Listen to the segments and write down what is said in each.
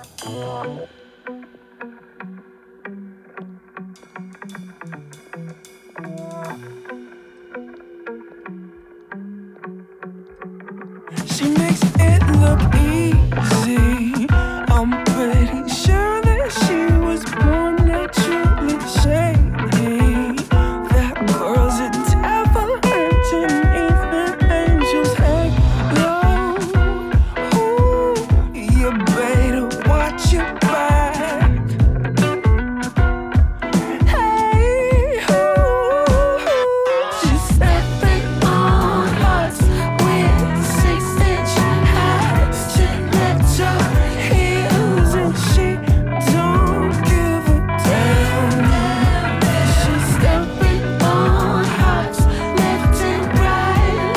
She makes it look easy. I'm pretty sure that she was born naturally shady. That girl's a devil underneath the angels hang low. Ooh, you better watch your back. Hey, ooh, she's stepping on hearts with 6-inch high stiletto heels, and she don't give a damn. She's stepping on hearts left and right,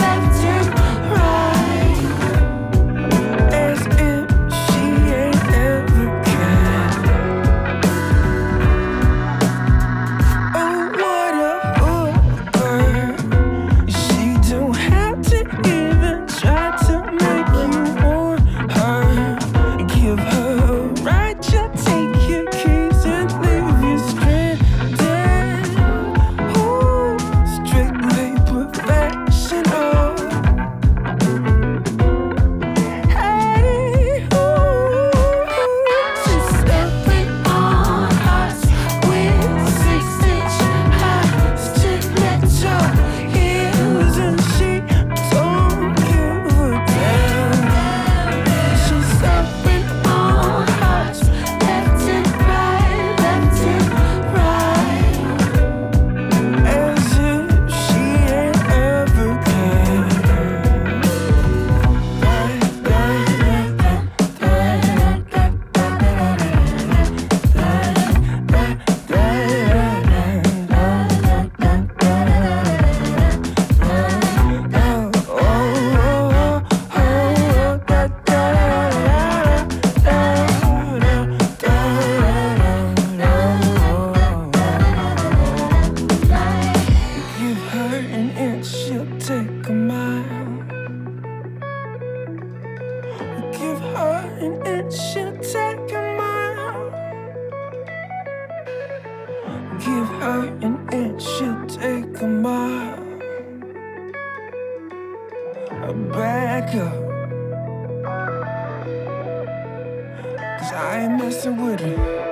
as if she ain't ever cared. Oh, what a hooker. She don't have to even try to make you want her. Give her a ride, she'll take your keys and leave you stranded. Ooh, strictly professional. Hey, ooh, she's stepping on hearts with 6-inch high stiletto heels, and she don't give a damn. She's stepping on hearts left and right, as if she ain't ever cared. Give her an inch, she'll take a mile. Give her an inch, she'll take a mile. Give her an inch, she'll take a mile. Back up, 'cause I ain't messing with her.